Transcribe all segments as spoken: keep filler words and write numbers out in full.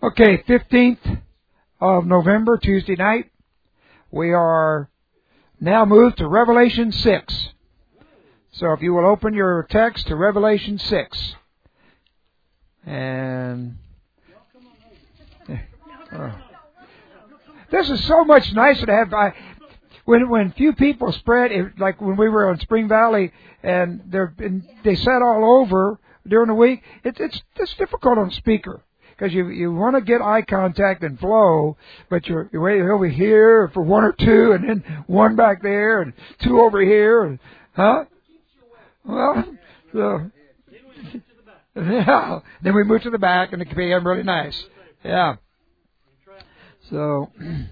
Okay, fifteenth of November, Tuesday night. We are now moved to Revelation six. So if you will open your text to Revelation six. And oh, this is so much nicer to have. I, when when few people spread, it, like when we were on Spring Valley, and they're they sat all over during the week. It's it's it's difficult on speaker. Because you you want to get eye contact and flow, but you're you're waiting over here for one or two, and then one back there, and two over here, and huh? Well, so yeah. Then we move to the back, and it became really nice. Yeah. So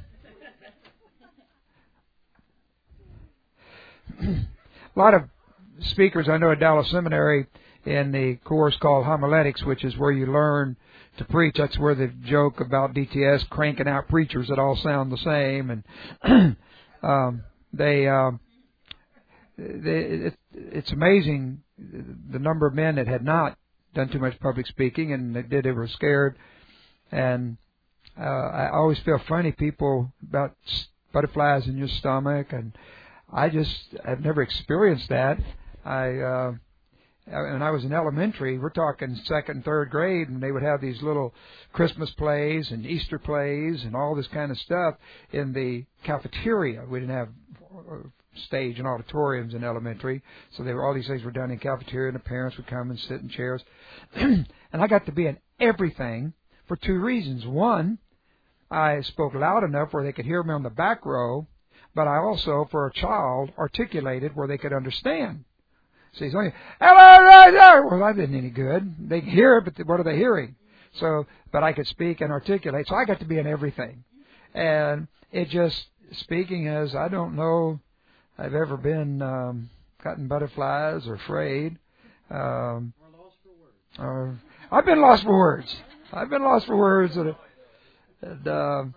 a lot of speakers I know at Dallas Seminary in the course called homiletics, which is where you learn to preach. That's where the joke about D T S cranking out preachers that all sound the same, and um, they, uh, they it, it's amazing the number of men that had not done too much public speaking, and they did. They were scared, and uh, I always feel funny people about butterflies in your stomach, and I just I've never experienced that. I. Uh, When I was in elementary, we're talking second and third grade, and they would have these little Christmas plays and Easter plays and all this kind of stuff in the cafeteria. We didn't have stage and auditoriums in elementary, so they were all these things were done in cafeteria, and the parents would come and sit in chairs. And I got to be in everything for two reasons. One, I spoke loud enough where they could hear me on the back row, but I also, for a child, articulated where they could understand. So he's only, hello, right there. Well, that isn't any good. They can hear it, but what are they hearing? So, but I could speak and articulate. So I got to be in everything. And it just, speaking as, I don't know, I've ever been, um, gotten butterflies or afraid. Um, or lost for words. Or, I've been lost for words. I've been lost for words. And, and um,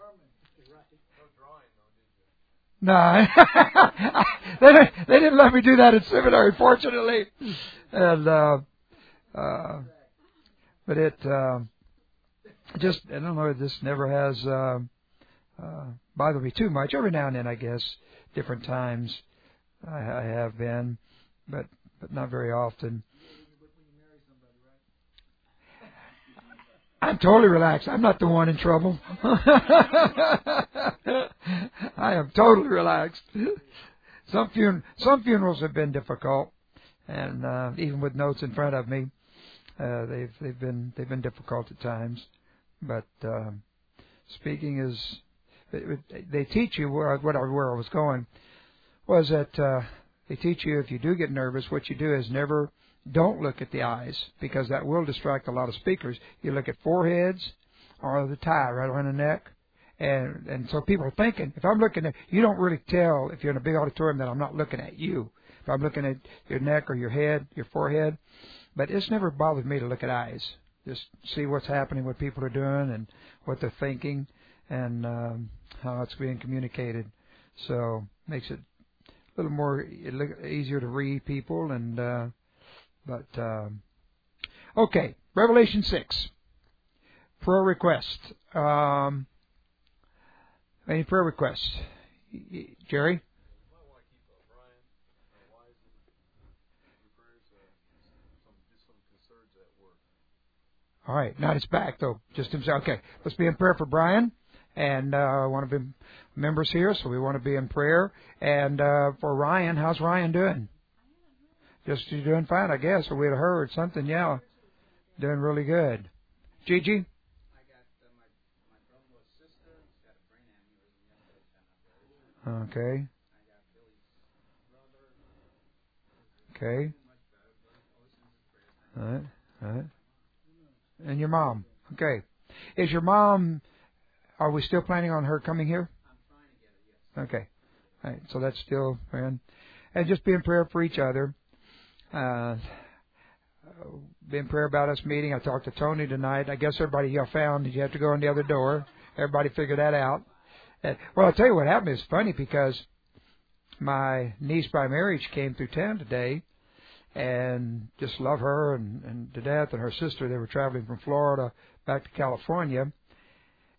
No, they didn't, they didn't let me do that in seminary, fortunately. And uh, uh, but it uh, just I don't know. It just never has uh, uh, bothered me too much. Every now and then, I guess, different times I, I have been, but but not very often. I'm totally relaxed. I'm not the one in trouble. I am totally relaxed. Some fun- some funerals have been difficult, and uh, even with notes in front of me, uh, they've they've been they've been difficult at times. But uh, speaking is, they, they teach you where what I, where I was going was that uh, they teach you if you do get nervous, what you do is never. Don't look at the eyes, because that will distract a lot of speakers. You look at foreheads or the tie right around the neck. And and so people are thinking, if I'm looking at, you don't really tell if you're in a big auditorium that I'm not looking at you. If I'm looking at your neck or your head, your forehead. But it's never bothered me to look at eyes. Just see what's happening, what people are doing, and what they're thinking, and um, how it's being communicated. So makes it a little more easier to read people and... Uh, But, um, okay, Revelation six. Prayer request. Um, any prayer requests? Jerry? All right, not his back, though. Just himself. Okay, let's be in prayer for Brian. And uh, one of the members here, so we want to be in prayer. And uh, for Ryan, how's Ryan doing? Just you're doing fine, I guess. Or we'd have heard something, yeah. Doing really good. Gigi? I got uh, my my brother-in-law's sister. She's got a brain aneurysm yesterday. Okay. I got Billy's brother. Okay. Much better, but All right. All right. And your mom. Okay. Is your mom? Are we still planning on her coming here? I'm trying to get her. Yes. Okay. All right. So that's still, and and just be in prayer for each other. Uh, be in prayer about us meeting. I talked to Tony tonight. I guess everybody y'all found that you have to go in the other door. Everybody figured that out. And, well, I'll tell you what happened. It's funny because my niece by marriage came through town today, and just love her and, and to death. And her sister, they were traveling from Florida back to California,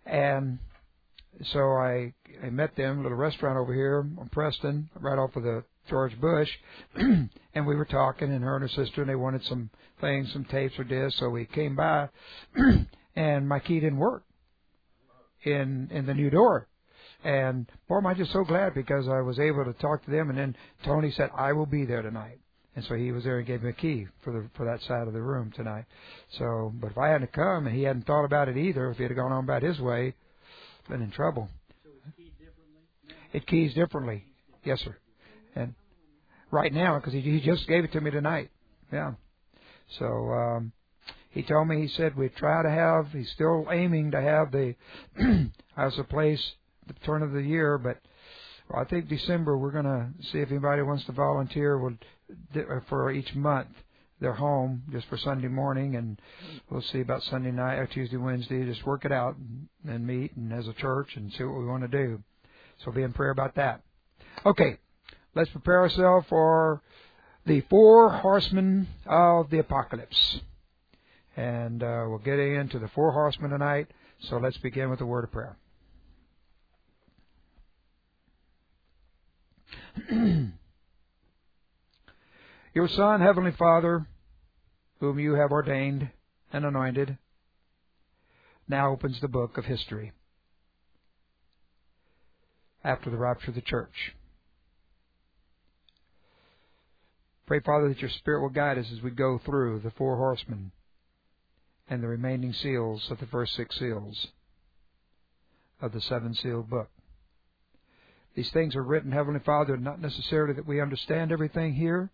And so I, I met them at a little restaurant over here on Preston, right off of the George Bush, and we were talking, and her and her sister, and they wanted some things, some tapes or discs, so we came by, and my key didn't work in in the new door. And, boy, am I just so glad, because I was able to talk to them, and then Tony said, I will be there tonight. And so he was there and gave me a key for the for that side of the room tonight. So, but if I hadn't come, and he hadn't thought about it either, if he had gone on about his way, been in trouble. So it's keyed differently? It keys differently. Yes, sir. And right now, because he, he just gave it to me tonight. Yeah. So um, he told me, he said, we try to have, he's still aiming to have the house of place the turn of the year, but well, I think December we're going to see if anybody wants to volunteer will, for each month. They're home just for Sunday morning, and we'll see about Sunday night or Tuesday, Wednesday. Just work it out and, and meet and as a church and see what we want to do. So be in prayer about that. Okay, let's prepare ourselves for the four horsemen of the apocalypse. And uh, we'll get into the four horsemen tonight. So let's begin with a word of prayer. Your Son, Heavenly Father, whom you have ordained and anointed, now opens the book of history after the rapture of the church. Pray, Father, that your Spirit will guide us as we go through the four horsemen and the remaining seals of the first six seals of the seven-sealed book. These things are written, Heavenly Father, not necessarily that we understand everything here,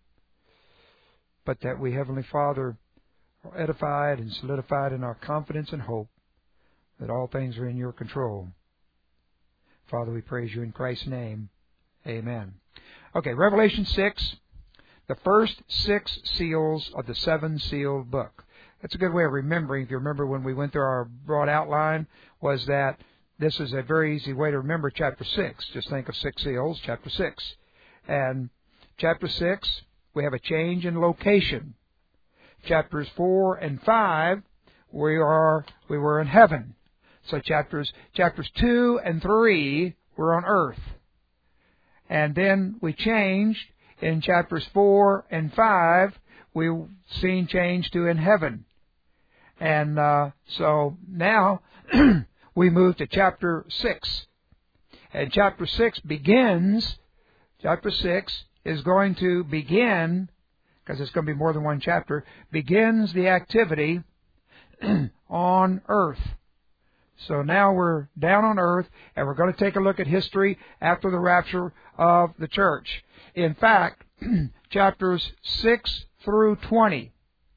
but that we, Heavenly Father, are edified and solidified in our confidence and hope that all things are in your control. Father, we praise you in Christ's name. Amen. Okay, Revelation six, the first six seals of the seven-sealed book. That's a good way of remembering. If you remember when we went through our broad outline, was that this is a very easy way to remember chapter six. Just think of six seals, chapter six. And chapter six, we have a change in location. Chapters four and five, we are we were in heaven. So chapters chapters two and three were on earth. And then we changed in chapters four and five, we've seen change to in heaven. And uh, so now we move to chapter six. And chapter six begins, chapter six is going to begin, because it's going to be more than one chapter, begins the activity on earth. So now we're down on earth, and we're going to take a look at history after the rapture of the church. In fact, chapters six through twenty,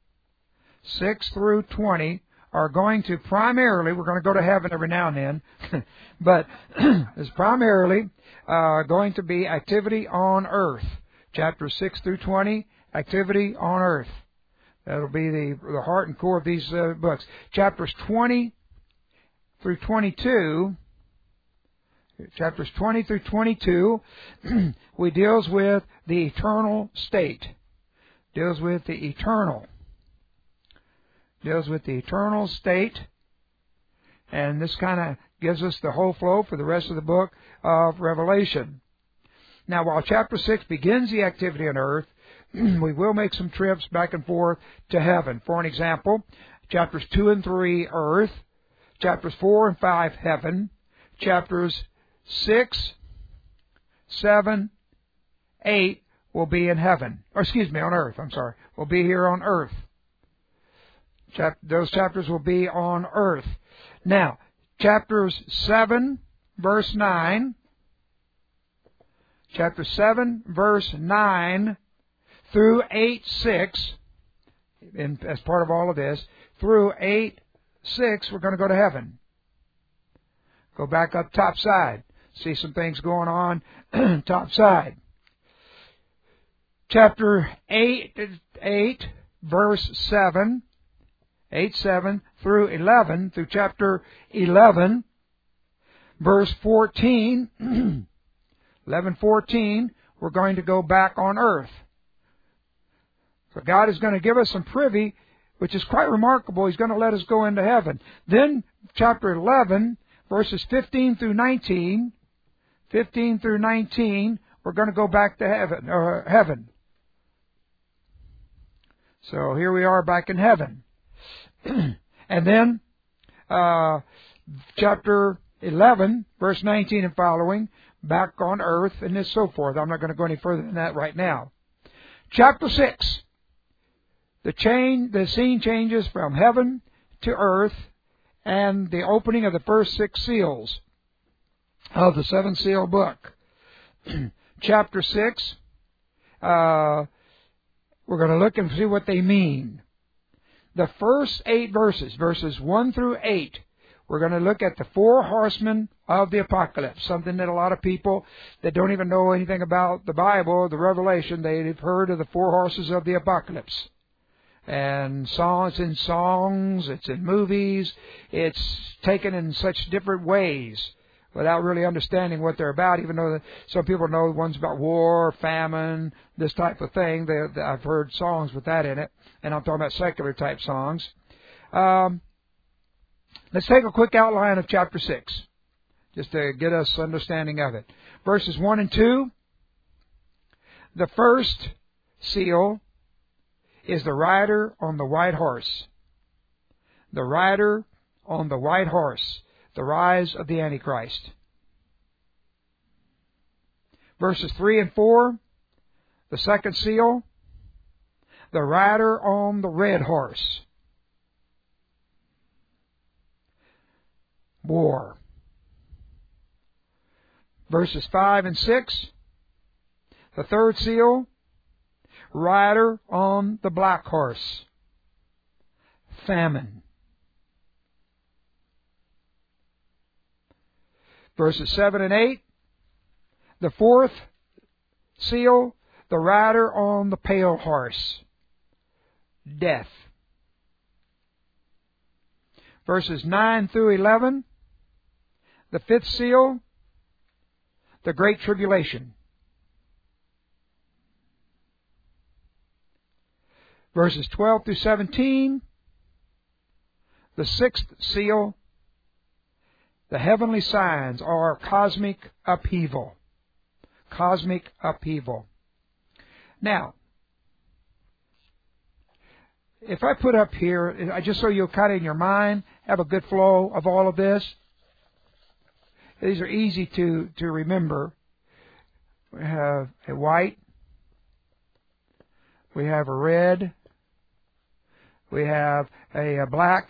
six through twenty are going to primarily, we're going to go to heaven every now and then, but it's primarily uh, going to be activity on earth. Chapters six through twenty, activity on earth. That'll be the, the heart and core of these uh, books. Chapters twenty through twenty-two, chapters twenty through twenty-two, we deals with the eternal state. Deals with the eternal. Deals with the eternal state. And this kind of gives us the whole flow for the rest of the book of Revelation. Now, while chapter six begins the activity on earth, we will make some trips back and forth to heaven. For an example, chapters two and three, earth. Chapters four and five, heaven. Chapters six, seven, eight will be in heaven. Or excuse me, on earth. I'm sorry. Will be here on earth. Chap- those chapters will be on earth. Now, chapters seven, verse nine. Chapter seven, verse nine through eight, six, in, as part of all of this, through eight, six, we're going to go to heaven. Go back up top side. See some things going on top side. Chapter eight, eight, verse seven, eight, seven through eleven, through chapter eleven, verse fourteen, eleven, fourteen, we're going to go back on earth. So God is going to give us some privy, which is quite remarkable. He's going to let us go into heaven. Then, chapter eleven, verses fifteen through nineteen, fifteen through nineteen, we're going to go back to heaven, or heaven. So here we are back in heaven. And then, uh, chapter eleven, verse nineteen and following, back on earth, and so forth. I'm not going to go any further than that right now. Chapter six, the chain, the scene changes from heaven to earth, and the opening of the first six seals of the seven seal book. Chapter six, uh, we're going to look and see what they mean. The first eight verses, verses one through eight, we're going to look at the four horsemen of the apocalypse, something that a lot of people that don't even know anything about the Bible, the Revelation, they've heard of the four horses of the apocalypse. And songs, it's in songs, it's in movies, it's taken in such different ways without really understanding what they're about, even though some people know one's about war, famine, this type of thing. They, they, I've heard songs with that in it, and I'm talking about secular type songs. Um, let's take a quick outline of chapter six, just to get us understanding of it. Verses one and two, the first seal is the rider on the white horse. The rider on the white horse. The rise of the Antichrist. Verses three and four, the second seal, the rider on the red horse. War. Verses five and six, the third seal, rider on the black horse. Famine. Verses seven and eight, the fourth seal, the rider on the pale horse. Death. Verses nine through eleven, the fifth seal, the great tribulation. Verses twelve through seventeen, the sixth seal, the heavenly signs, are cosmic upheaval. Cosmic upheaval. Now, if I put up here, just so you'll kind of in your mind have a good flow of all of this, these are easy to, to remember. We have a white, we have a red, we have a, a black,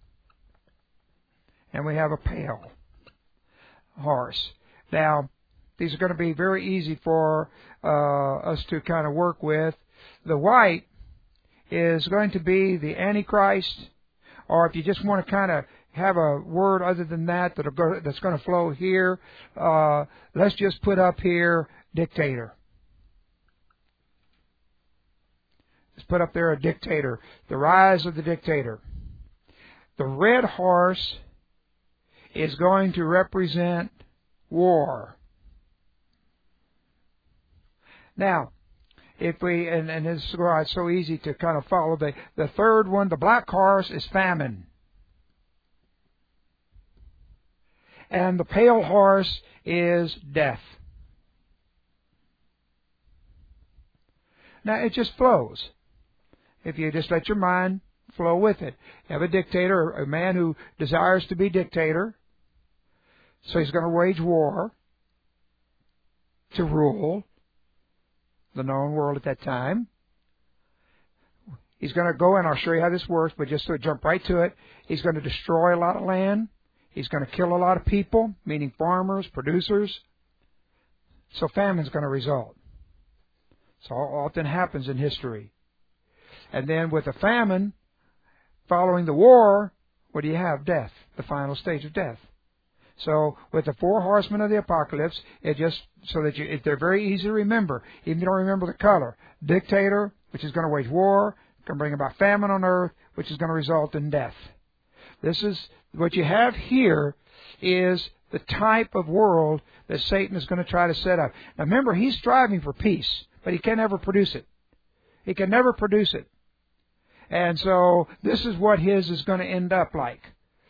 and we have a pale horse. Now, these are going to be very easy for uh, us to kind of work with. The white is going to be the Antichrist, or if you just want to kind of have a word other than that that'll go, that's going to flow here, uh, let's just put up here dictator. Let's put up there a dictator. The rise of the dictator. The red horse is going to represent war. Now, if we, and, and this is why it's so easy to kind of follow, the, the third one, the black horse, is famine. And the pale horse is death. Now, it just flows. If you just let your mind flow with it. You have a dictator, a man who desires to be dictator. So he's going to wage war to rule the known world at that time. He's going to go, and I'll show you how this works, but just to jump right to it, he's going to destroy a lot of land. He's going to kill a lot of people, meaning farmers, producers. So famine's going to result. So often happens in history. And then with the famine, following the war, what do you have? Death, the final stage of death. So with the four horsemen of the apocalypse, it just, so that you, it, they're very easy to remember. Even if you don't remember the color. Dictator, which is going to wage war, going to bring about famine on earth, which is going to result in death. This is, what you have here is the type of world that Satan is going to try to set up. Now remember, he's striving for peace, but he can never produce it. He can never produce it. And so this is what his is going to end up like.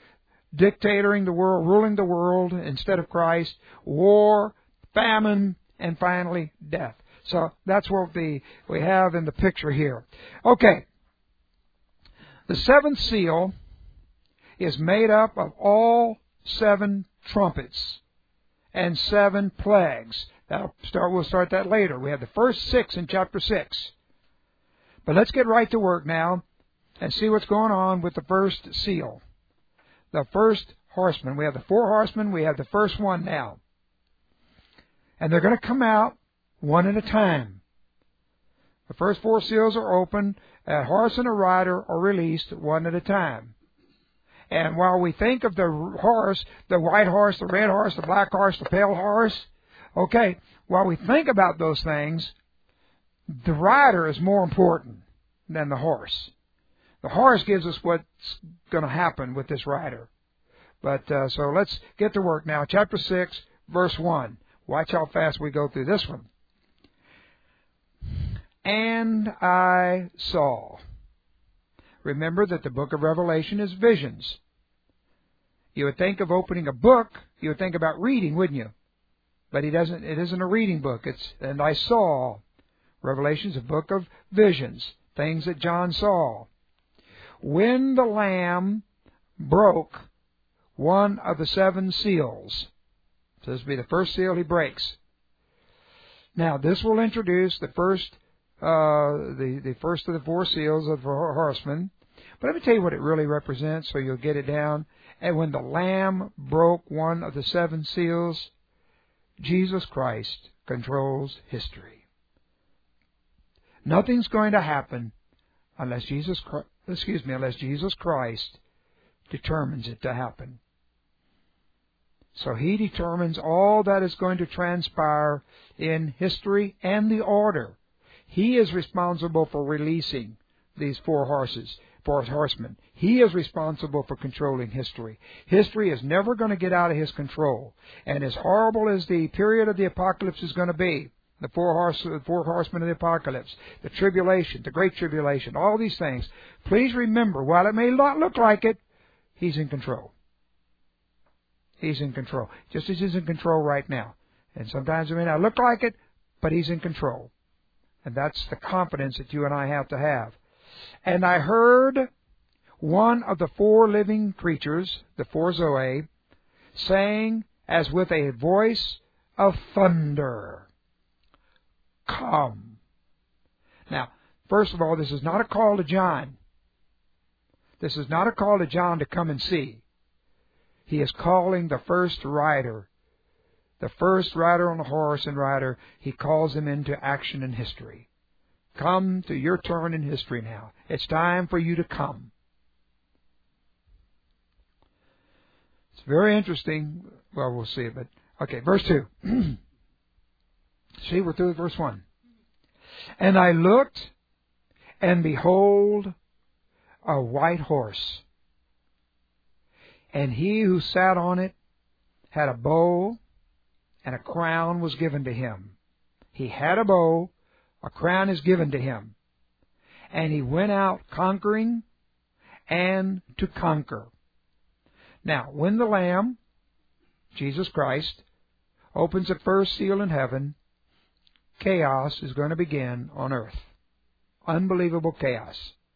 dictating the world, ruling the world instead of Christ, war, famine, and finally death. So that's what the, we have in the picture here. Okay. The seventh seal is made up of all seven trumpets and seven plagues. That'll start, we'll start that later. We have the first six in chapter six. But let's get right to work now and see what's going on with the first seal. The first horseman. We have the four horsemen. We have the first one now. And they're going to come out one at a time. The first four seals are open. A horse and a rider are released one at a time. And while we think of the horse, the white horse, the red horse, the black horse, the pale horse, okay, while we think about those things, the rider is more important than the horse. The horse gives us what's going to happen with this rider. But uh, so let's get to work now. Chapter six, verse one. Watch how fast we go through this one. And I saw. Remember that the book of Revelation is visions. You would think of opening a book, you would think about reading, wouldn't you? But he doesn't. It isn't a reading book. It's and I saw. Revelation is a book of visions, things that John saw. When the Lamb broke one of the seven seals, so this will be the first seal he breaks. Now this will introduce the first, uh, the the first of the four seals of the horsemen. But let me tell you what it really represents, so you'll get it down. And when the Lamb broke one of the seven seals, Jesus Christ controls history. Nothing's going to happen unless Jesus, excuse me, unless Jesus Christ determines it to happen. So He determines all that is going to transpire in history and the order. He is responsible for releasing these four horses, four horsemen. He is responsible for controlling history. History is never going to get out of His control. And as horrible as the period of the apocalypse is going to be, the four, horse, the four horsemen of the apocalypse, the tribulation, the great tribulation, all these things, please remember, while it may not look like it, He's in control. He's in control. Just as He's in control right now. And sometimes it may not look like it, but He's in control. And that's the confidence that you and I have to have. And I heard one of the four living creatures, the four Zoe, saying as with a voice of thunder, "Come." Now, first of all, this is not a call to John. This is not a call to John to come and see. He is calling the first rider, the first rider on the horse and rider. He calls him into action in history. Come to your turn in history now. It's time for you to come. It's very interesting. Well, we'll see. But okay, verse two. See, we're through with verse one. And I looked, and behold, a white horse. And he who sat on it had a bow, and a crown was given to him. He had a bow, a crown is given to him. And he went out conquering and to conquer. Now, when the Lamb, Jesus Christ, opens the first seal in heaven, chaos is going to begin on earth. Unbelievable chaos.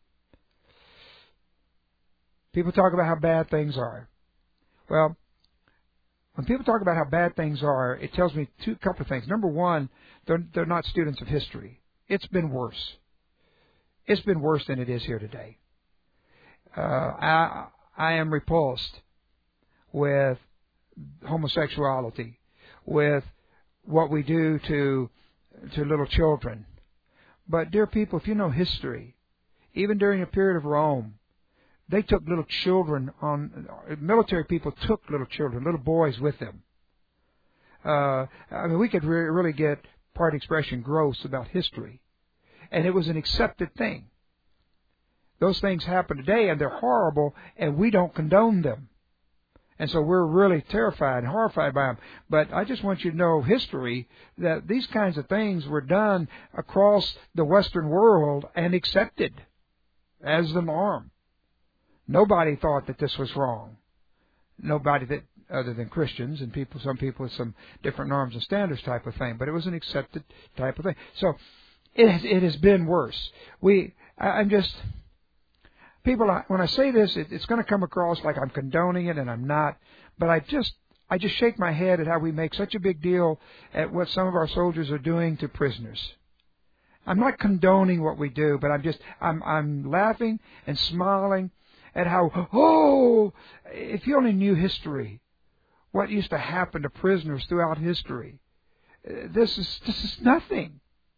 People talk about how bad things are. Well, when people talk about how bad things are, it tells me two couple of things. Number one, they're, they're not students of history. It's been worse. It's been worse than it is here today. Uh, I, I am repulsed with homosexuality, with what we do to to little children. But, dear people, if you know history, even during a period of Rome, they took little children on, military people took little children, little boys with them. Uh, I mean, we could re- really get, pardon expression, gross about history. And it was an accepted thing. Those things happen today, and they're horrible, and we don't condone them. And so we're really terrified and horrified by them. But I just want you to know history, that these kinds of things were done across the Western world and accepted as the norm. Nobody thought that this was wrong. nobody that other than Christians and people, some people with some different norms and standards type of thing. But it was an accepted type of thing. So it has, it has been worse. We, I, I'm just, people, when I say this, it, it's going to come across like I'm condoning it, and I'm not. But I just, I just shake my head at how we make such a big deal at what some of our soldiers are doing to prisoners. I'm not condoning what we do, but I'm just, I'm, I'm laughing and smiling at how, oh, if you only knew history, what used to happen to prisoners throughout history. This is, this is nothing.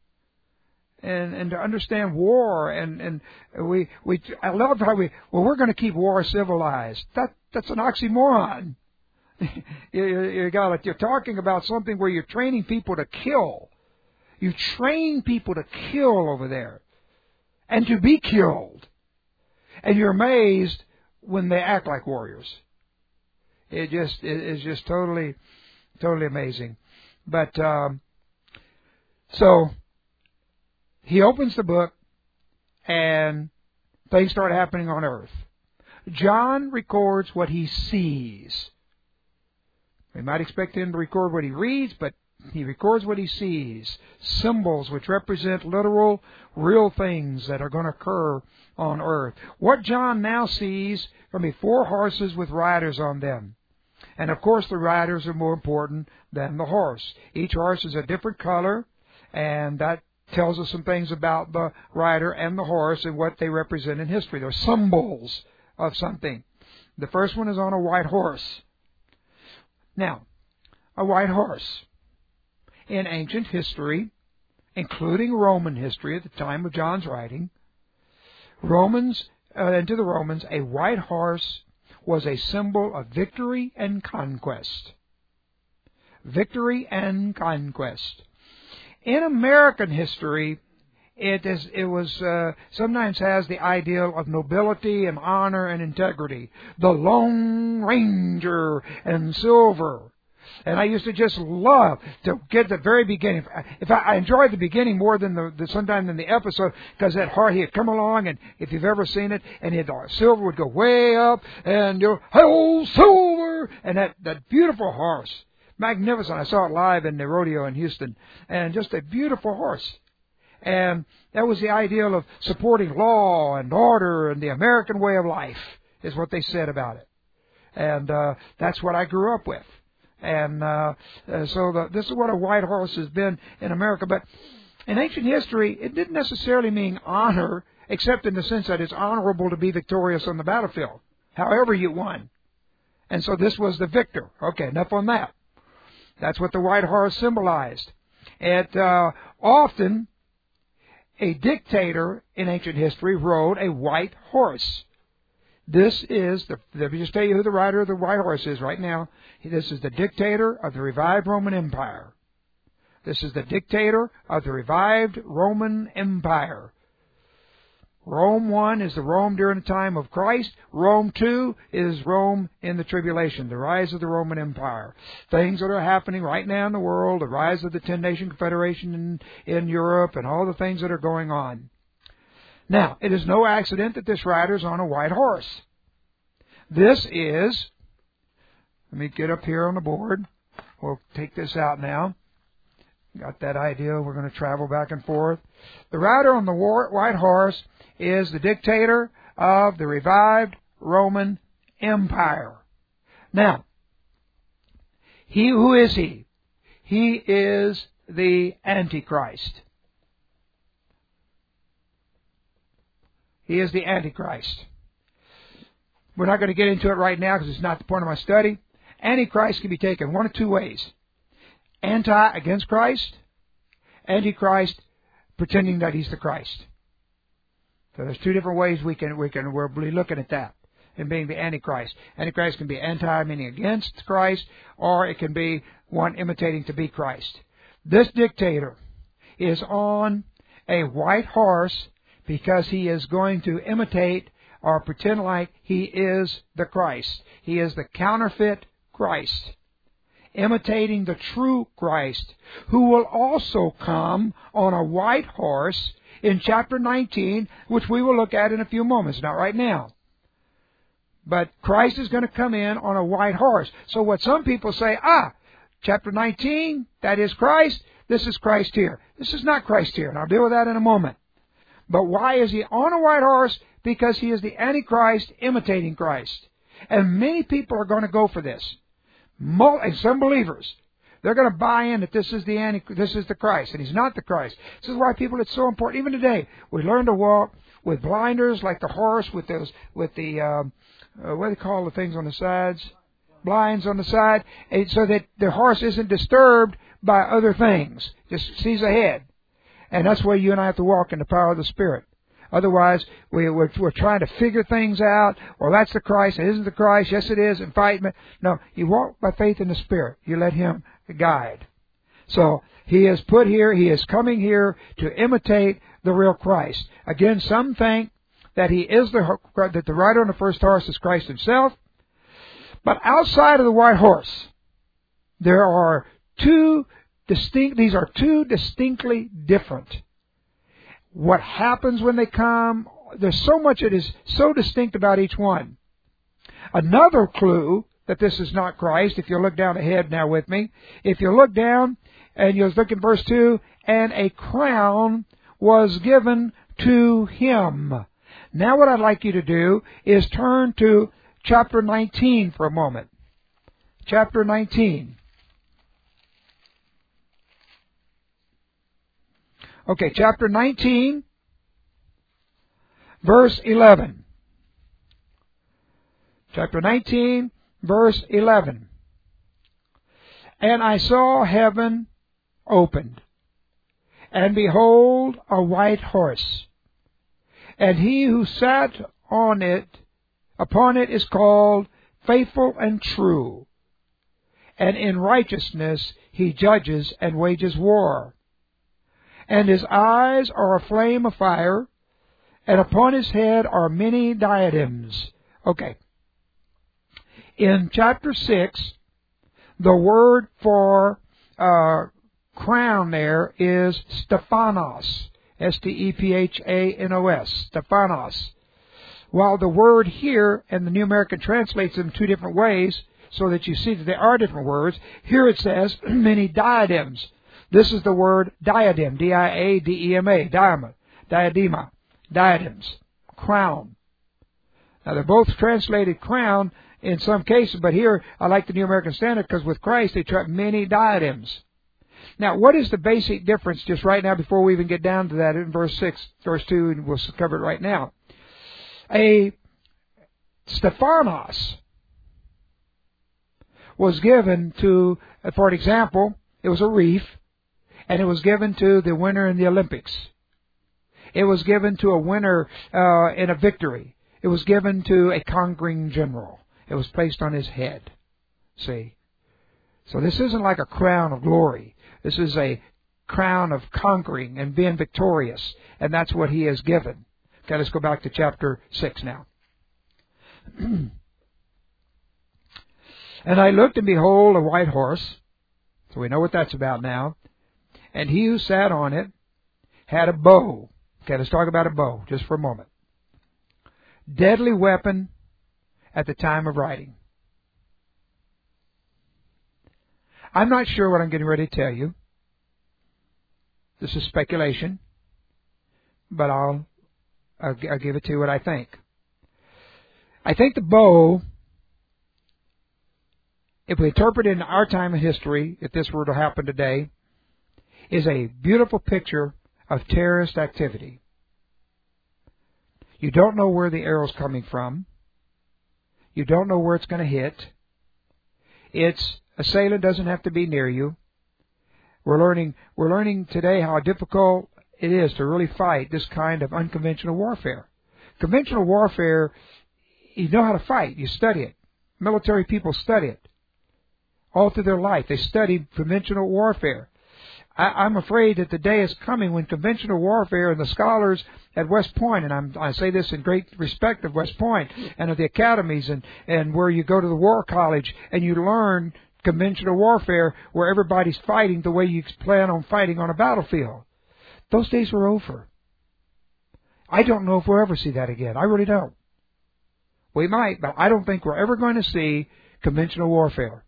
And, and to understand war, and, and we, we, I love how we, well, we're going to keep war civilized. That, that's an oxymoron. you, you, you got it. You're talking about something where you're training people to kill. You train people to kill over there and to be killed. And you're amazed when they act like warriors. It just it is just totally, totally amazing. But um, so he opens the book, and things start happening on earth. John records what he sees. We might expect him to record what he reads, but he records what he sees. Symbols which represent literal, real things that are going to occur on earth. What John now sees are going to be four horses with riders on them. And of course the riders are more important than the horse. Each horse is a different color, and that tells us some things about the rider and the horse and what they represent in history. They're symbols of something. The first one is on a white horse. Now, a white horse. In ancient history, including Roman history at the time of John's writing, Romans, uh, and to the Romans, a white horse was a symbol of victory and conquest. Victory and conquest. In American history, it is it was uh, sometimes has the ideal of nobility and honor and integrity. The Lone Ranger and silver. And I used to just love to get the very beginning. If I, I enjoyed the beginning more than the, the sometimes than the episode, because that heart, he had come along, and if you've ever seen it, and he had, the silver would go way up, and you hey old silver, and that that beautiful horse, magnificent. I saw it live in the rodeo in Houston, and just a beautiful horse. And that was the ideal of supporting law and order and the American way of life, is what they said about it. And uh, that's what I grew up with. And uh, uh, so the, this is what a white horse has been in America. But in ancient history, it didn't necessarily mean honor, except in the sense that it's honorable to be victorious on the battlefield, however you won. And so this was the victor. Okay, enough on that. That's what the white horse symbolized. It uh, often, a dictator in ancient history rode a white horse. This is, the, let me just tell you who the rider of the white horse is right now. This is the dictator of the revived Roman Empire. This is the dictator of the revived Roman Empire. Rome one is the Rome during the time of Christ. Rome two is Rome in the tribulation, the rise of the Roman Empire. Things that are happening right now in the world, the rise of the ten-nation confederation in, in Europe, and all the things that are going on. Now, it is no accident that this rider is on a white horse. This is, let me get up here on the board. We'll take this out now. Got that idea? We're going to travel back and forth. The rider on the white horse is the dictator of the revived Roman Empire. Now, he, who is he? He is the Antichrist. He is the Antichrist. We're not going to get into it right now because it's not the point of my study. Antichrist can be taken one of two ways. Anti against Christ. Antichrist pretending that he's the Christ. So there's two different ways we can, we can, we'll be looking at that in being the Antichrist. Antichrist can be anti, meaning against Christ, or it can be one imitating to be Christ. This dictator is on a white horse because he is going to imitate or pretend like he is the Christ. He is the counterfeit Christ, imitating the true Christ, who will also come on a white horse in chapter nineteen, which we will look at in a few moments, not right now. But Christ is going to come in on a white horse. So what some people say, ah, chapter nineteen, that is Christ. This is Christ here. This is not Christ here, and I'll deal with that in a moment. But why is he on a white horse? Because he is the Antichrist imitating Christ. And many people are going to go for this. And some believers, they're going to buy in that this is the anti, this is the Christ, and he's not the Christ. This is why people, it's so important. Even today, we learn to walk with blinders like the horse, with those, with the, um, uh, what do they call the things on the sides? Blinds on the side, and so that the horse isn't disturbed by other things. Just sees ahead. And that's where you and I have to walk in the power of the Spirit. Otherwise, we, we're, we're trying to figure things out. Well, that's the Christ. It isn't the Christ. Yes, it is. And fight. No, you walk by faith in the Spirit. You let Him guide. So, He is put here. He is coming here to imitate the real Christ. Again, some think that He is the, that the rider on the first horse is Christ Himself. But outside of the white horse, there are two distinct, these are two distinctly different. What happens when they come, there's so much that is so distinct about each one. Another clue that this is not Christ, if you look down ahead now with me, if you look down and you look in verse two, and a crown was given to Him. Now what I'd like you to do is turn to chapter nineteen for a moment. Chapter nineteen. Okay, chapter nineteen, verse eleven. Chapter nineteen, verse eleven. And I saw heaven opened, and behold, a white horse. And he who sat on it, upon it is called Faithful and True. And in righteousness he judges and wages war. And his eyes are a flame of fire, and upon his head are many diadems. Okay. In chapter six, the word for uh, crown there is Stephanos. S T E P H A N O S. Stephanos. While the word here, and the New American translates them two different ways, so that you see that they are different words, here it says many diadems. This is the word diadem, D I A D E M A, diamond, diadema, diadems, crown. Now they're both translated crown in some cases, but here I like the New American Standard because with Christ they try many diadems. Now what is the basic difference just right now before we even get down to that in verse six, verse two, and we'll cover it right now. A Stephanos was given to, for an example, it was a wreath, and it was given to the winner in the Olympics. It was given to a winner uh, in a victory. It was given to a conquering general. It was placed on his head. See? So this isn't like a crown of glory. This is a crown of conquering and being victorious. And that's what he is given. Okay, let's go back to chapter six now. And I looked, and behold, a white horse. So we know what that's about now. And he who sat on it had a bow. Okay, let's talk about a bow just for a moment. Deadly weapon at the time of writing. I'm not sure what I'm getting ready to tell you. This is speculation, but I'll, I'll, I'll give it to you what I think. I think the bow, if we interpret it in our time in history, if this were to happen today, is a beautiful picture of terrorist activity. You don't know where the arrow's coming from. You don't know where it's going to hit. Its assailant doesn't have to be near you. We're learning, we're learning today how difficult it is to really fight this kind of unconventional warfare. Conventional warfare, you know how to fight. You study it. Military people study it. All through their life, they study conventional warfare. I'm afraid that the day is coming when conventional warfare and the scholars at West Point, and I'm, I say this in great respect of West Point and of the academies and, and where you go to the War College and you learn conventional warfare where everybody's fighting the way you plan on fighting on a battlefield. Those days are over. I don't know if we'll ever see that again. I really don't. We might, but I don't think we're ever going to see conventional warfare.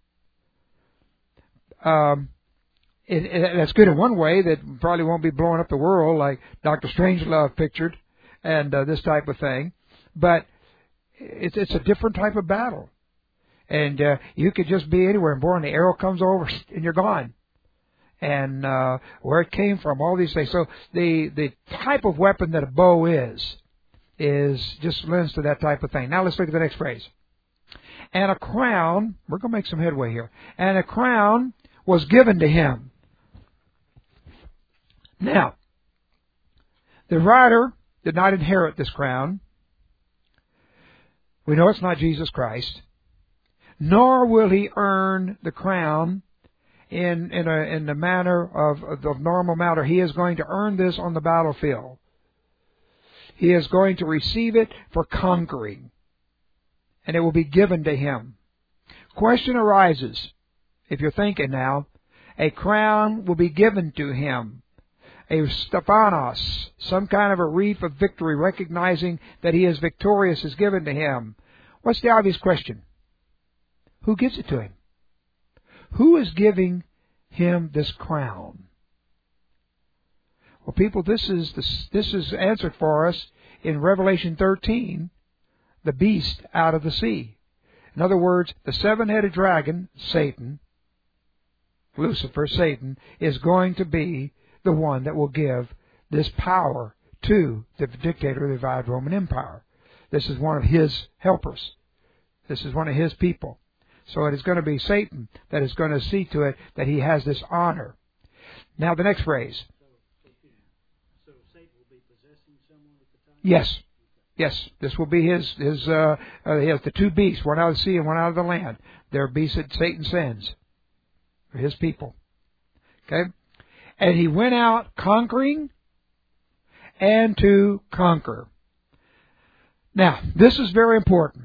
Um, it, it, that's good in one way, that probably won't be blowing up the world like Doctor Strangelove pictured and uh, this type of thing. But it's, it's a different type of battle. And uh, you could just be anywhere, and boy, and the arrow comes over, and you're gone. And uh, where it came from, all these things. So the the type of weapon that a bow is, is just lends to that type of thing. Now let's look at the next phrase. And a crown, we're going to make some headway here. And a crown was given to him. Now, the writer did not inherit this crown. We know it's not Jesus Christ. Nor will he earn the crown in in a in the manner of, of the normal manner. He is going to earn this on the battlefield. He is going to receive it for conquering, and it will be given to him. Question arises, if you're thinking now, a crown will be given to him, a Stephanos, some kind of a wreath of victory, recognizing that he is victorious, is given to him. What's the obvious question? Who gives it to him? Who is giving him this crown? Well, people, this is this, this is answered for us in Revelation thirteen, the beast out of the sea. In other words, the seven-headed dragon, Satan, Lucifer, Satan, is going to be the one that will give this power to the dictator of the divided Roman Empire. This is one of his helpers. This is one of his people. So it is going to be Satan that is going to see to it that he has this honor. Now the next phrase. So, so Satan will be possessing someone at the time? Yes. Yes. This will be his, his, uh, uh, he has the two beasts, one out of the sea and one out of the land. They're beasts that Satan sends for his people. Okay? And he went out conquering and to conquer. Now, this is very important.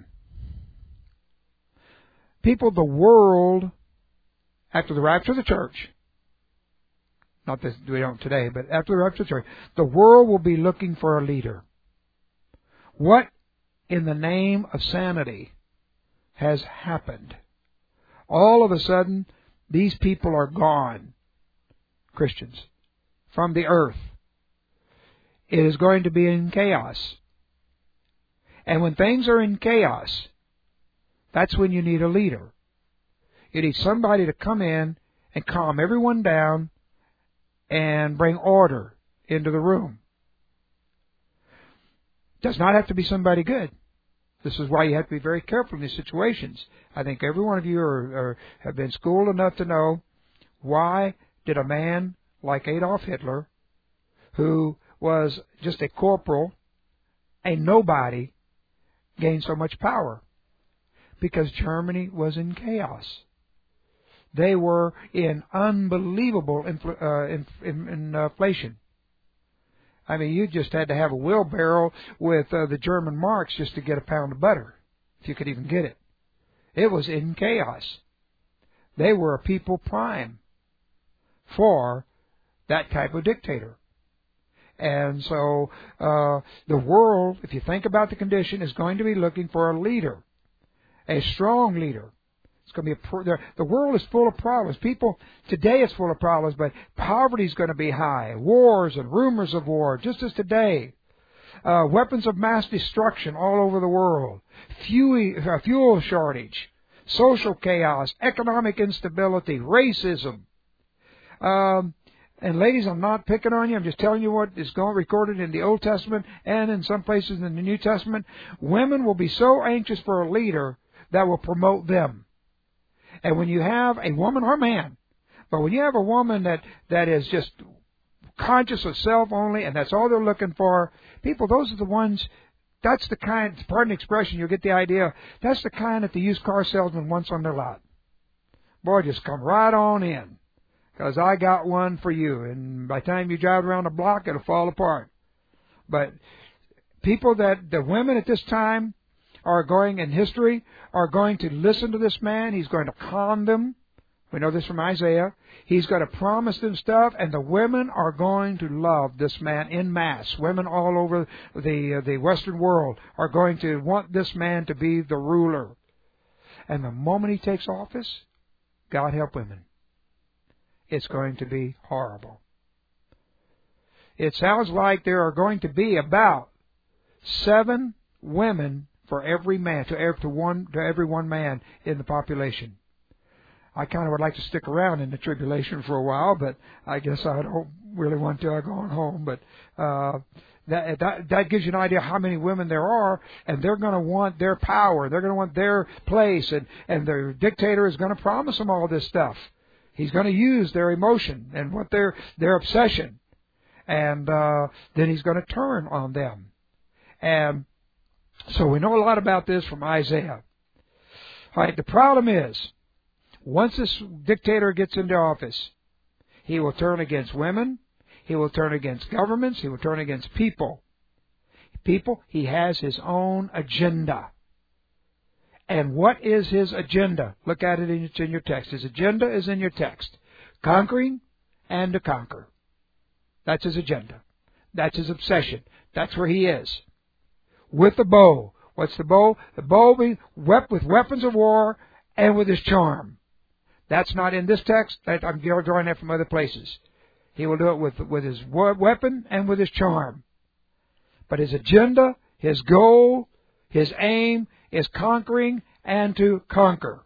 People, the world, after the rapture of the church, not that we don't today, but after the rapture of the church, the world will be looking for a leader. What in the name of sanity has happened? All of a sudden, these people are gone, Christians, from the earth. It is going to be in chaos. And when things are in chaos, that's when you need a leader. You need somebody to come in and calm everyone down and bring order into the room. Does not have to be somebody good. This is why you have to be very careful in these situations. I think every one of you are, are, have been schooled enough to know, why did a man like Adolf Hitler, who was just a corporal, a nobody, gain so much power? Because Germany was in chaos. They were in unbelievable infl- uh, in, in, in, uh, inflation. I mean, you just had to have a wheelbarrow with uh, the German marks just to get a pound of butter, if you could even get it. It was in chaos. They were a people prime for that type of dictator. And so uh, the world, if you think about the condition, is going to be looking for a leader. A strong leader. It's going to be a, the world is full of problems. People today it's full of problems, but poverty is going to be high. Wars and rumors of war, just as today. Uh, weapons of mass destruction all over the world. Fuel, uh, fuel shortage, social chaos, economic instability, racism. Um, and ladies, I'm not picking on you. I'm just telling you what is going recorded in the Old Testament and in some places in the New Testament. Women will be so anxious for a leader that will promote them. And when you have a woman or a man, but when you have a woman that, that is just conscious of self only, and that's all they're looking for, people, those are the ones, that's the kind, pardon the expression, you'll get the idea, that's the kind that the used car salesman wants on their lot. Boy, just come right on in, because I got one for you, and by the time you drive around the block, it'll fall apart. But people that, the women at this time, are going in history, are going to listen to this man. He's going to calm them. We know this from Isaiah. He's going to promise them stuff, and the women are going to love this man en masse. Women all over the, uh, the Western world are going to want this man to be the ruler. And the moment he takes office, God help women, it's going to be horrible. It sounds like there are going to be about seven women for every man, to every, to one, to every one man in the population. I kind of would like to stick around in the tribulation for a while, but I guess I don't really want to. I'm going home. But uh, that, that that gives you an idea how many women there are, and they're going to want their power. They're going to want their place, and, and the dictator is going to promise them all this stuff. He's going to use their emotion and what their their obsession, and uh, then he's going to turn on them. And so we know a lot about this from Isaiah. All right, the problem is, once this dictator gets into office, he will turn against women, he will turn against governments, he will turn against people. People, he has his own agenda. And what is his agenda? Look at it, it's in your text. His agenda is in your text. Conquering and to conquer. That's his agenda. That's his obsession. That's where he is. With the bow. What's the bow? The bow being with weapons of war and with his charm. That's not in this text. I'm drawing that from other places. He will do it with, with his weapon and with his charm. But his agenda, his goal, his aim is conquering and to conquer.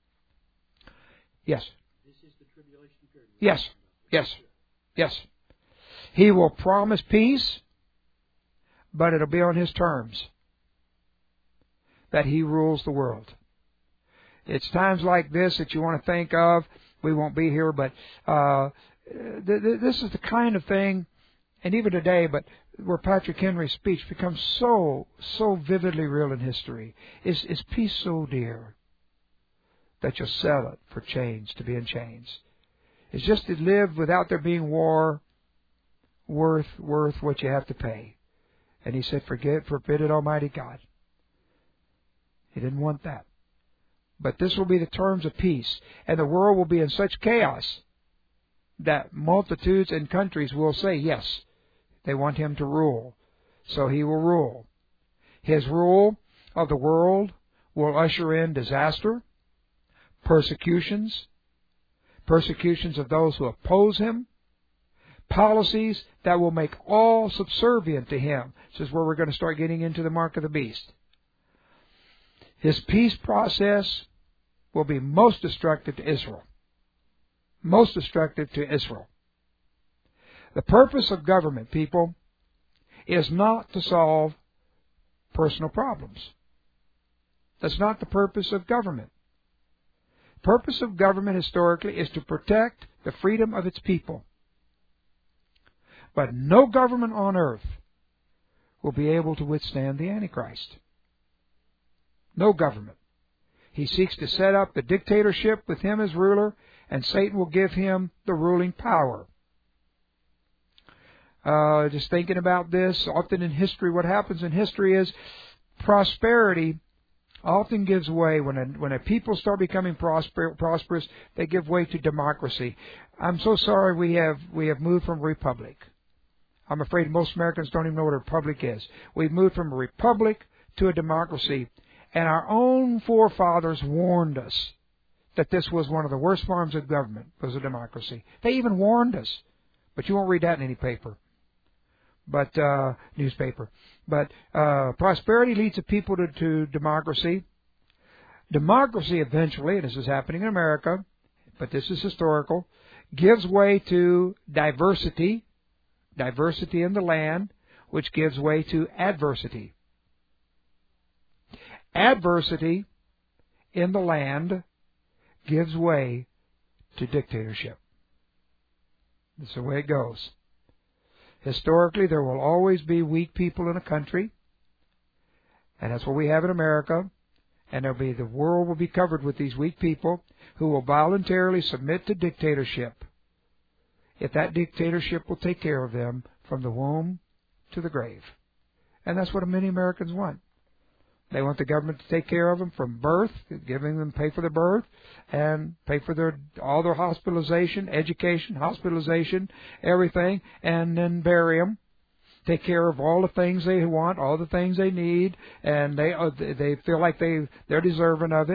Yes. This is the tribulation period. Yes. Yes. Yes. He will promise peace, but it'll be on his terms that he rules the world. It's times like this that you want to think of. We won't be here, but uh, th- th- this is the kind of thing, and even today, but where Patrick Henry's speech becomes so, so vividly real in history. Is, is peace so dear that you'll sell it for chains, to be in chains? Is just to live without there being war worth, worth what you have to pay? And he said, forget, forbid it, Almighty God. He didn't want that. But this will be the terms of peace. And the world will be in such chaos that multitudes and countries will say, yes, they want him to rule. So he will rule. His rule of the world will usher in disaster, persecutions, persecutions of those who oppose him, policies that will make all subservient to him. This is where we're going to start getting into the mark of the beast. His peace process will be most destructive to Israel. Most destructive to Israel. The purpose of government, people, is not to solve personal problems. That's not the purpose of government. The purpose of government historically is to protect the freedom of its people. But no government on earth will be able to withstand the Antichrist. No government. He seeks to set up the dictatorship with him as ruler, and Satan will give him the ruling power. Uh, just thinking about this, often in history, what happens in history is prosperity often gives way. When a, when a people start becoming prosper, prosperous, they give way to democracy. I'm so sorry we have we have moved from republic. I'm afraid most Americans don't even know what a republic is. We've moved from a republic to a democracy. And our own forefathers warned us that this was one of the worst forms of government, was a democracy. They even warned us. But you won't read that in any paper. But, uh, newspaper. But, uh, prosperity leads a people to, to democracy. Democracy eventually, and this is happening in America, but this is historical, gives way to diversity, diversity in the land, which gives way to adversity. Adversity in the land gives way to dictatorship. That's the way it goes. Historically, there will always be weak people in a country, and that's what we have in America. And there'll be the world will be covered with these weak people who will voluntarily submit to dictatorship, if that dictatorship will take care of them from the womb to the grave. And that's what many Americans want. They want the government to take care of them from birth, giving them pay for their birth, and pay for their all their hospitalization, education, hospitalization, everything, and then bury them. Take care of all the things they want, all the things they need, and they uh, they feel like they they're deserving of it.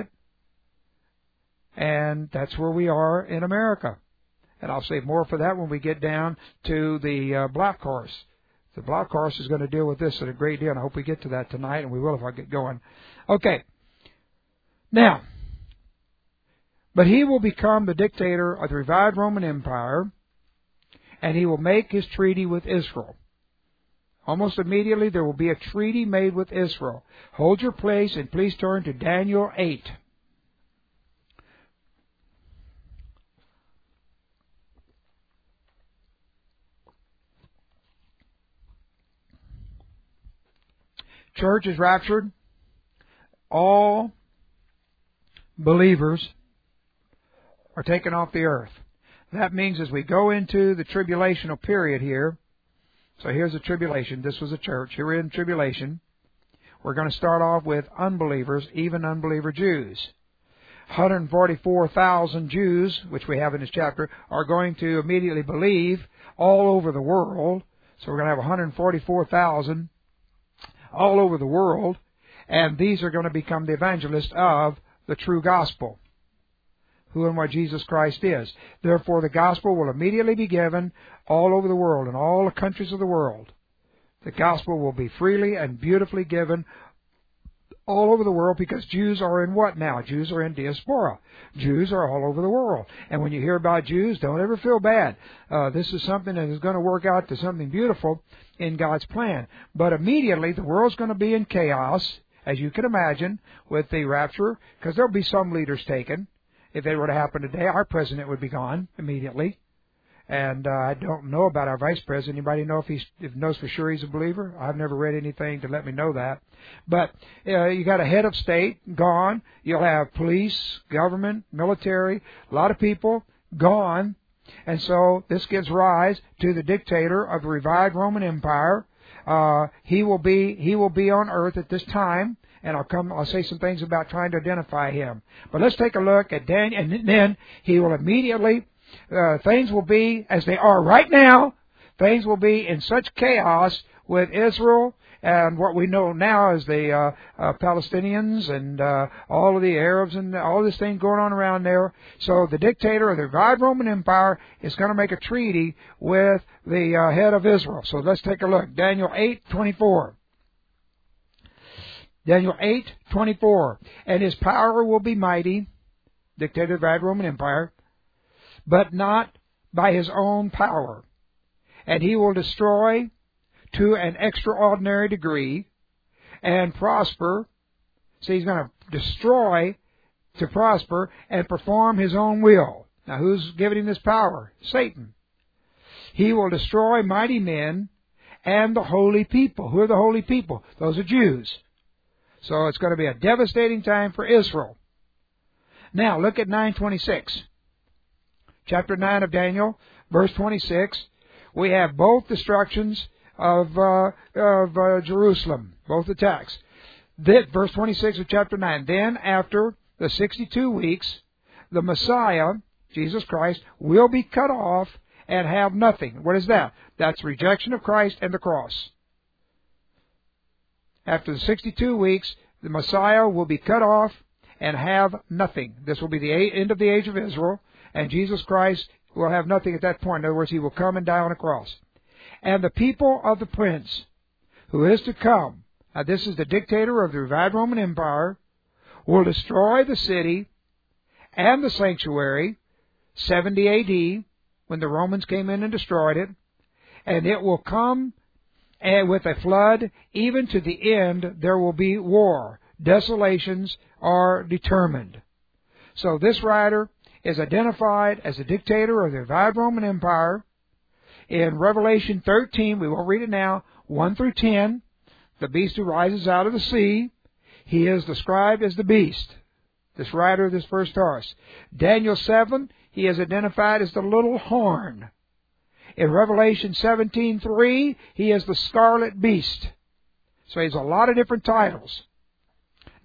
And that's where we are in America. And I'll save more for that when we get down to the uh, black horse. The black horse is going to deal with this at a great deal, and I hope we get to that tonight, and we will if I get going. Okay. Now, but he will become the dictator of the revived Roman Empire, and he will make his treaty with Israel. Almost immediately there will be a treaty made with Israel. Hold your place, and please turn to Daniel eight. Church is raptured. All believers are taken off the earth. That means as we go into the tribulational period here, so here's the tribulation. This was a church. Here we're in tribulation. We're going to start off with unbelievers, even unbeliever Jews. one hundred forty-four thousand Jews, which we have in this chapter, are going to immediately believe all over the world. So we're going to have one hundred forty-four thousand all over the world, and these are going to become the evangelists of the true gospel, who and what Jesus Christ is. Therefore, the gospel will immediately be given all over the world, in all the countries of the world. The gospel will be freely and beautifully given all over the world, because Jews are in what now? Jews are in diaspora. Jews are all over the world. And when you hear about Jews, don't ever feel bad. Uh, this is something that is going to work out to something beautiful in God's plan. But immediately the world's going to be in chaos, as you can imagine, with the rapture, because there'll be some leaders taken. If they were to happen today, our president would be gone immediately. And uh, I don't know about our vice president. Anybody know if he if knows for sure he's a believer? I've never read anything to let me know that. But uh, you got a head of state gone. You'll have police, government, military, a lot of people gone. And so this gives rise to the dictator of the revived Roman Empire. Uh, he will be he will be on earth at this time. And I'll come. I'll say some things about trying to identify him. But let's take a look at Daniel, and then he will immediately. Uh, things will be as they are right now. Things will be in such chaos with Israel and what we know now as the uh, uh, Palestinians and uh, all of the Arabs and all this thing going on around there. So the dictator of the revived Roman Empire is going to make a treaty with the uh, head of Israel. So let's take a look. Daniel eight twenty-four. Daniel eight twenty-four. And his power will be mighty, dictator of the revived Roman Empire, but not by his own power. And he will destroy to an extraordinary degree and prosper. See, he's going to destroy to prosper and perform his own will. Now, who's giving him this power? Satan. He will destroy mighty men and the holy people. Who are the holy people? Those are Jews. So it's going to be a devastating time for Israel. Now, look at nine twenty-six. Chapter nine of Daniel, verse twenty-six, we have both destructions of, uh, of uh, Jerusalem, both attacks. This, verse twenty-six of chapter nine, then after the sixty-two weeks, the Messiah, Jesus Christ, will be cut off and have nothing. What is that? That's rejection of Christ and the cross. After the sixty-two weeks, the Messiah will be cut off and have nothing. This will be the end of the age of Israel. And Jesus Christ will have nothing at that point. In other words, He will come and die on a cross. And the people of the prince who is to come, now this is the dictator of the revived Roman Empire, will destroy the city and the sanctuary, seventy A D, when the Romans came in and destroyed it. And it will come and with a flood, even to the end there will be war. Desolations are determined. So this writer is identified as the dictator of the revived Roman Empire. In Revelation thirteen, we won't read it now, one through ten, the beast who rises out of the sea, he is described as the beast, this rider of this first horse. Daniel seven, he is identified as the little horn. In Revelation seventeen three, he is the scarlet beast. So he has a lot of different titles.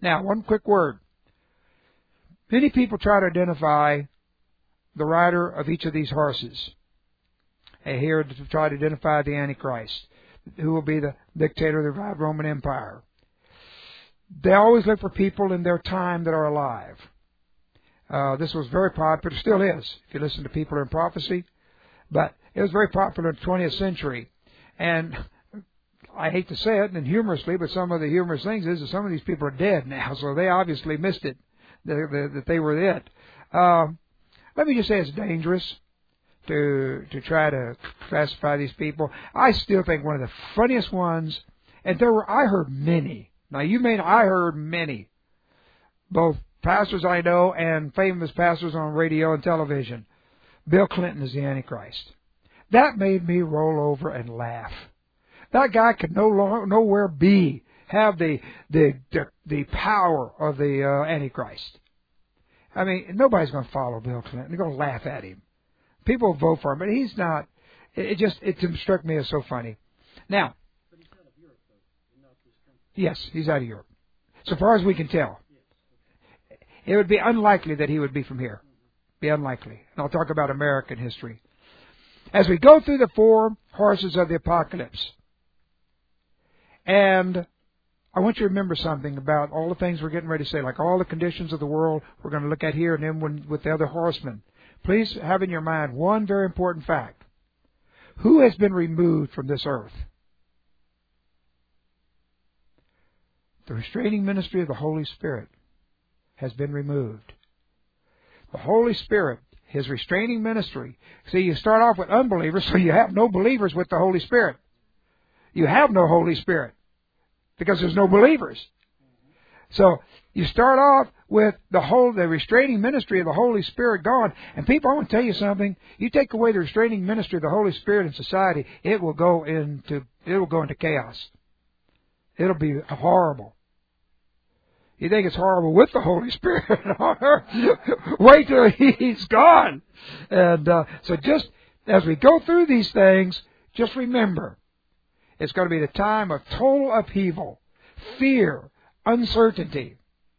Now, one quick word. Many people try to identify the rider of each of these horses. And here to try to identify the Antichrist, who will be the dictator of the revived Roman Empire. They always look for people in their time that are alive. Uh, this was very popular, still is, if you listen to people in prophecy. But it was very popular in the twentieth century. And I hate to say it, and humorously, but some of the humorous things is that some of these people are dead now, so they obviously missed it, that they were it. Uh, let me just say it's dangerous to to try to classify these people. I still think one of the funniest ones, and there were, I heard many. Now, you may know, I heard many, both pastors I know and famous pastors on radio and television. Bill Clinton is the Antichrist. That made me roll over and laugh. That guy could no long, nowhere be, have the, the, the, the power of the uh, Antichrist. I mean, nobody's going to follow Bill Clinton. They're going to laugh at him. People will vote for him, but he's not. It, it just, it struck me as so funny. Now, but he's out of Europe, though, not this country. Yes, he's out of Europe. So far as we can tell. Yes. It would be unlikely that he would be from here. Be unlikely. And I'll talk about American history. As we go through the four horses of the apocalypse, and I want you to remember something about all the things we're getting ready to say, like all the conditions of the world we're going to look at here, and then when, with the other horsemen. Please have in your mind one very important fact. Who has been removed from this earth? The restraining ministry of the Holy Spirit has been removed. The Holy Spirit, His restraining ministry. See, you start off with unbelievers, so you have no believers with the Holy Spirit. You have no Holy Spirit because there's no believers. So you start off with the whole, the restraining ministry of the Holy Spirit gone. And people, I want to tell you something. You take away the restraining ministry of the Holy Spirit in society, it will go into, it will go into chaos. It'll be horrible. You think it's horrible with the Holy Spirit? Wait till He's gone. And uh, so just as we go through these things, just remember, it's going to be the time of total upheaval, fear, uncertainty.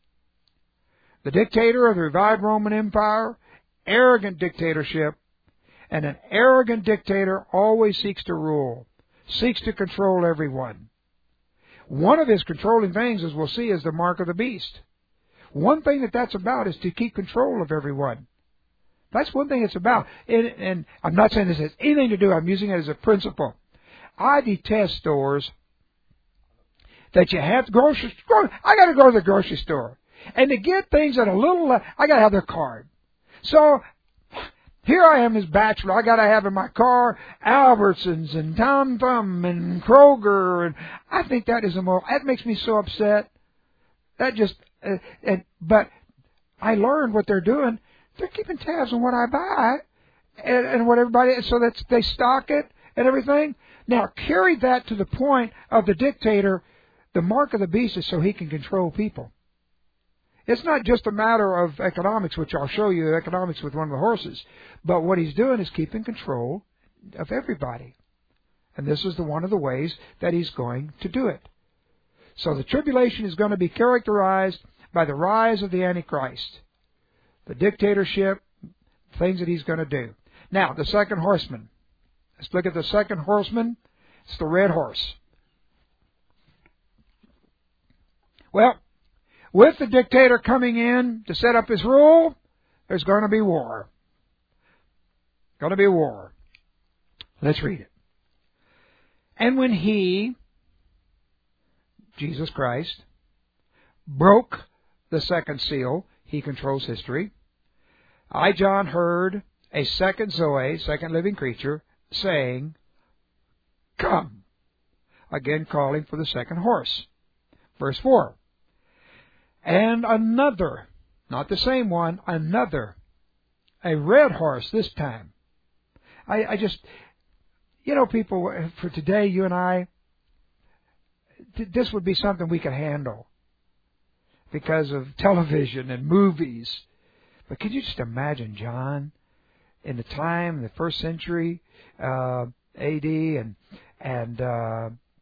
The dictator of the revived Roman Empire, arrogant dictatorship, and an arrogant dictator always seeks to rule, seeks to control everyone. One of his controlling things, as we'll see, is the mark of the beast. One thing that that's about is to keep control of everyone. That's one thing it's about. And, and I'm not saying this has anything to do, I'm using it as a principle. I detest stores that you have to grocery store. I got to go to the grocery store. And to get things at a little, I got to have their card. So here I am as bachelor. I got to have in my car Albertsons and Tom Thumb and Kroger. And I think that is the most, that makes me so upset. That just, uh, and, but I learned what they're doing. They're keeping tabs on what I buy and, and what everybody, so that they stock it and everything. Now, carry that to the point of the dictator. The mark of the beast is so he can control people. It's not just a matter of economics, which I'll show you economics with one of the horses. But what he's doing is keeping control of everybody. And this is the one of the ways that he's going to do it. So the tribulation is going to be characterized by the rise of the Antichrist, the dictatorship, things that he's going to do. Now, the second horseman. Let's look at the second horseman. It's the red horse. Well, with the dictator coming in to set up his rule, there's going to be war. Going to be war. Let's read it. And when he, Jesus Christ, broke the second seal, he controls history, I, John, heard a second Zoe, second living creature, saying, Come. Again calling for the second horse. Verse four. And another, not the same one, another, a red horse this time. I, I just, you know, people, for today, you and I, th- this would be something we could handle because of television and movies. But could you just imagine, John, in the time, the first century, uh, A D, and, and, uh,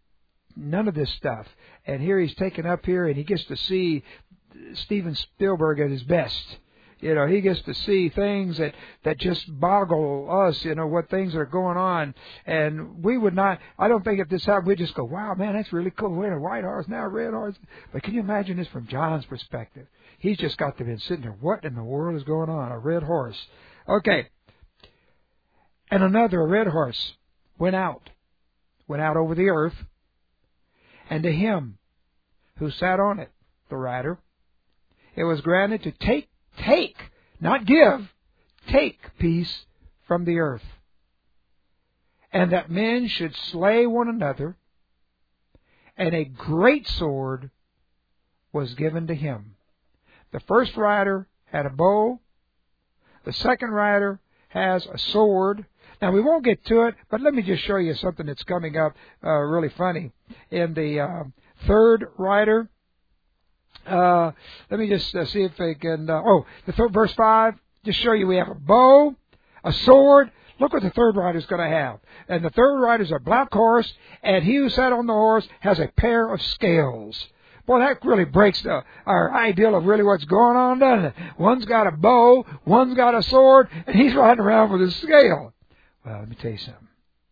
none of this stuff. And here he's taken up here, and he gets to see Steven Spielberg at his best. You know, he gets to see things that, that just boggle us, you know, what things are going on. And we would not, I don't think if this happened, we'd just go, wow, man, that's really cool. We're in a white horse, now a red horse. But can you imagine this from John's perspective? He's just got to be sitting there, what in the world is going on? A red horse. Okay. And another, a red horse, went out, went out over the earth, and to him who sat on it, the rider, it was granted to take Take, not give, take peace from the earth. And that men should slay one another, and a great sword was given to him. The first rider had a bow. The second rider has a sword. Now, we won't get to it, but let me just show you something that's coming up uh, really funny. In the uh, third rider, Uh, let me just uh, see if I can, uh, oh, the third, verse five, just show you we have a bow, a sword. Look what the third rider's going to have. And the third rider's a black horse, and he who sat on the horse has a pair of scales. Boy, that really breaks the, our ideal of really what's going on, doesn't it? One's got a bow, one's got a sword, and he's riding around with a scale. Well, let me tell you something.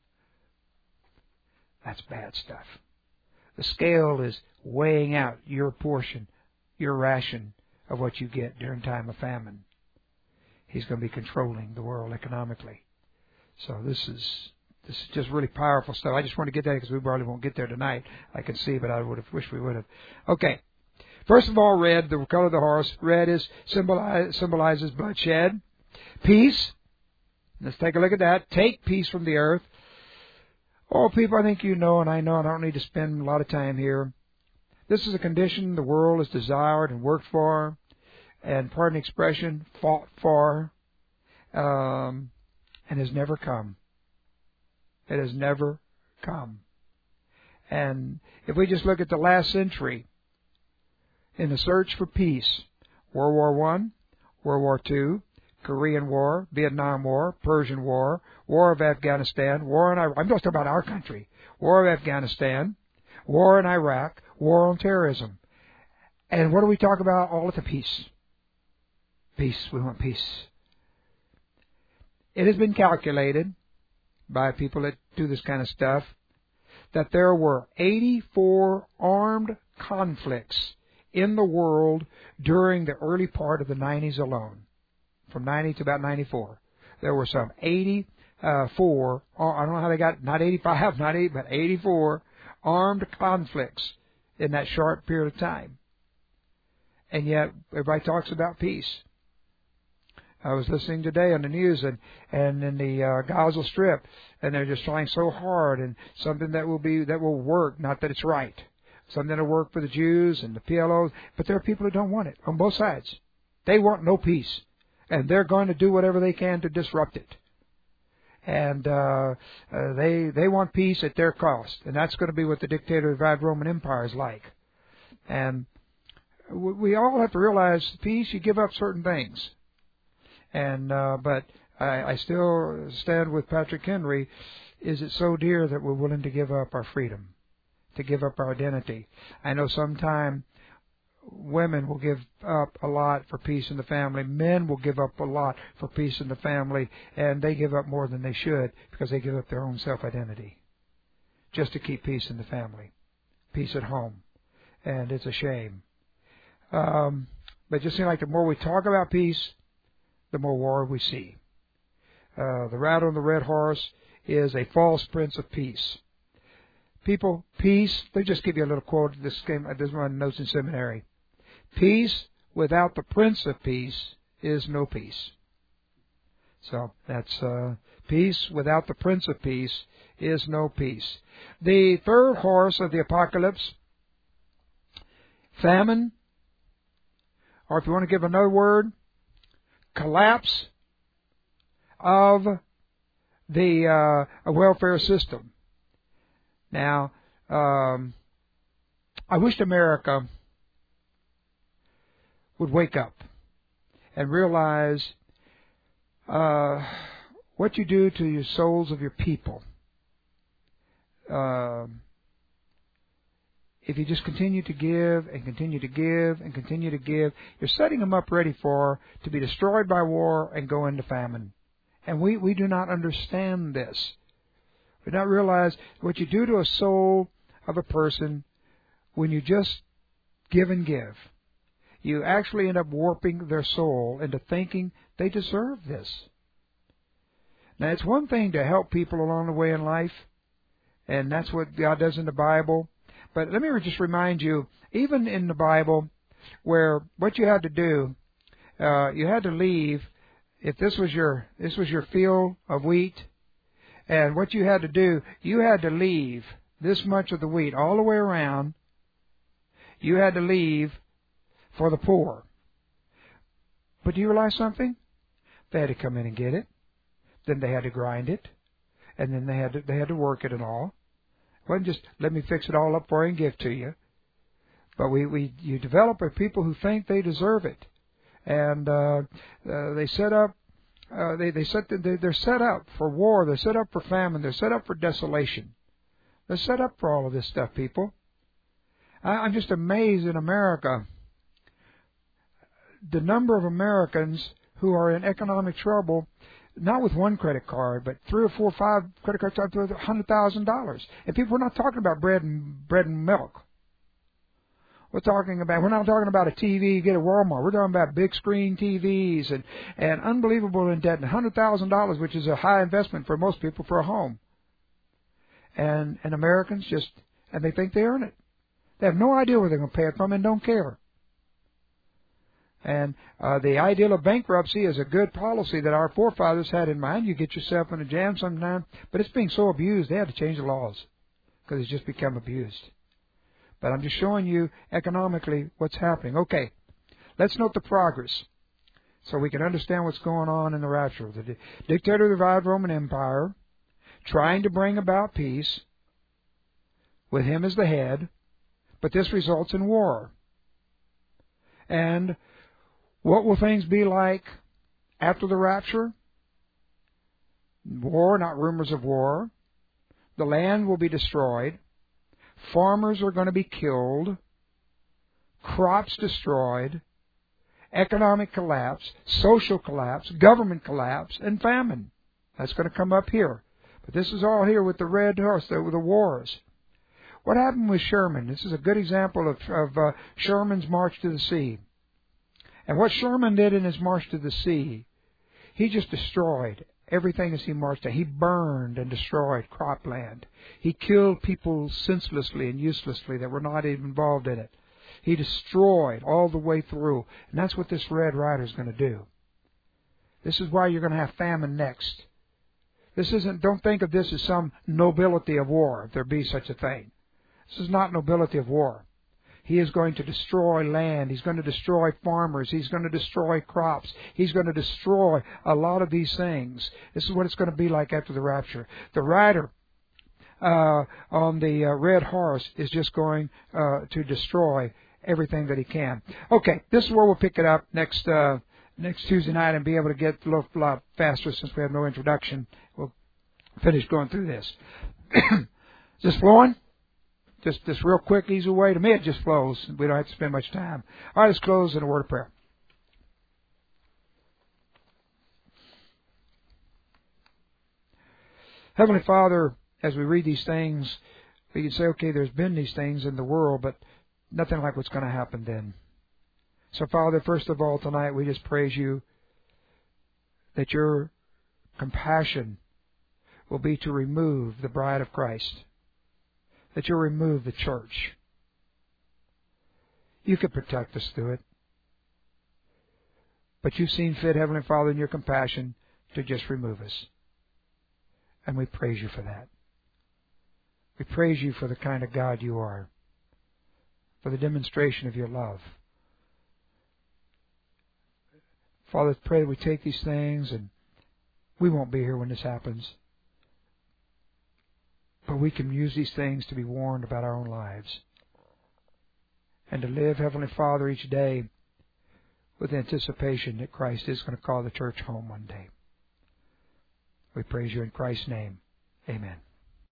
That's bad stuff. The scale is weighing out your portion, your ration of what you get during time of famine. He's going to be controlling the world economically. So this is this is just really powerful stuff. I just want to get that because we probably won't get there tonight. I can see, but I would have wished we would have. Okay. First of all, red, the color of the horse. Red is symbolize, symbolizes bloodshed. Peace. Let's take a look at that. Take peace from the earth. Oh, people, I think you know, and I know, I don't need to spend a lot of time here. This is a condition the world has desired and worked for, and, pardon the expression, fought for, um, and has never come. It has never come. And if we just look at the last century, in the search for peace, World War One, World War Two, Korean War, Vietnam War, Persian War, War of Afghanistan, War in Iraq. I'm just talking about our country. War of Afghanistan, War in Iraq, War on terrorism. And what do we talk about? All of the peace. Peace. We want peace. It has been calculated by people that do this kind of stuff that there were eighty-four armed conflicts in the world during the early part of the nineties alone. From ninety to about ninety-four. There were some eighty-four, I don't know how they got, not eighty-five, not eight, but eighty-four armed conflicts in that short period of time. And yet, everybody talks about peace. I was listening today on the news and, and in the uh, Gaza Strip, and they're just trying so hard, and something that will be, that will work, not that it's right. Something that will work for the Jews and the P L Os, but there are people who don't want it on both sides. They want no peace. And they're going to do whatever they can to disrupt it. And uh, uh, they they want peace at their cost. And that's going to be what the dictator-revived Roman Empire is like. And we all have to realize peace, you give up certain things. And uh, but I, I still stand with Patrick Henry. Is it so dear that we're willing to give up our freedom, to give up our identity? I know sometime women will give up a lot for peace in the family. Men will give up a lot for peace in the family, and they give up more than they should because they give up their own self-identity just to keep peace in the family, peace at home. And it's a shame. Um, but it just seems like the more we talk about peace, the more war we see. Uh, the rider on the red horse is a false prince of peace. People, peace, they just give you a little quote. This came, this one notes in seminary. Peace without the Prince of Peace is no peace. So that's uh, peace without the Prince of Peace is no peace. The third horse of the apocalypse, famine, or if you want to give another word, collapse of the uh, welfare system. Now, um, I wished America would wake up and realize uh, what you do to your souls of your people uh, if you just continue to give and continue to give and continue to give, you're setting them up ready for to be destroyed by war and go into famine. And we, we do not understand this. We do not realize what you do to a soul of a person when you just give and give. You actually end up warping their soul into thinking they deserve this. Now, it's one thing to help people along the way in life, and that's what God does in the Bible. But let me just remind you, even in the Bible, where what you had to do, uh, you had to leave. If this was your this was your field of wheat, and what you had to do, you had to leave this much of the wheat all the way around. You had to leave for the poor. But do you realize something? They had to come in and get it. Then they had to grind it, and then they had to, they had to work it and all. It wasn't just let me fix it all up for you and give to you. But we, we you develop a people who think they deserve it, and uh, uh, they set up uh, they they set they, they're set up for war. They're set up for famine. They're set up for desolation. They're set up for all of this stuff, people. I, I'm just amazed in America. The number of Americans who are in economic trouble, not with one credit card, but three or four or five credit cards up to one hundred thousand dollars. And people, we're not talking about bread and bread and milk. We're talking about, we're not talking about a T V you get at Walmart. We're talking about big screen T Vs and, and unbelievable in debt, and one hundred thousand dollars, which is a high investment for most people for a home. And, and Americans just, and they think they earn it. They have no idea where they're going to pay it from and don't care. And uh, the ideal of bankruptcy is a good policy that our forefathers had in mind. You get yourself in a jam sometime, but it's being so abused, they had to change the laws because it's just become abused. But I'm just showing you economically what's happening. Okay, let's note the progress so we can understand what's going on in the rapture. The dictator of the revived Roman Empire, trying to bring about peace with him as the head, but this results in war. And what will things be like after the rapture? War, not rumors of war. The land will be destroyed. Farmers are going to be killed. Crops destroyed. Economic collapse. Social collapse. Government collapse. And famine. That's going to come up here. But this is all here with the red horse, the, with the wars. What happened with Sherman? This is a good example of, of uh, Sherman's march to the sea. And what Sherman did in his march to the sea, he just destroyed everything as he marched. He burned and destroyed cropland. He killed people senselessly and uselessly that were not even involved in it. He destroyed all the way through. And that's what this Red Rider is going to do. This is why you're going to have famine next. This isn't, don't think of this as some nobility of war, if there be such a thing. This is not nobility of war. He is going to destroy land. He's going to destroy farmers. He's going to destroy crops. He's going to destroy a lot of these things. This is what it's going to be like after the rapture. The rider uh, on the uh, red horse is just going uh, to destroy everything that he can. Okay, this is where we'll pick it up next uh, next Tuesday night and be able to get a little lot faster since we have no introduction. We'll finish going through this. Is this flowing? Just this real quick, easy way. To me, it just flows. We don't have to spend much time. All right, let's close in a word of prayer. Heavenly Father, as we read these things, we can say, okay, there's been these things in the world, but nothing like what's going to happen then. So, Father, first of all, tonight we just praise you that your compassion will be to remove the bride of Christ. That you'll remove the church. You could protect us through it. But you've seen fit, Heavenly Father, in your compassion to just remove us. And we praise you for that. We praise you for the kind of God you are. For the demonstration of your love. Father, pray that we take these things, and we won't be here when this happens. But we can use these things to be warned about our own lives. And to live, Heavenly Father, each day with anticipation that Christ is going to call the church home one day. We praise you in Christ's name. Amen.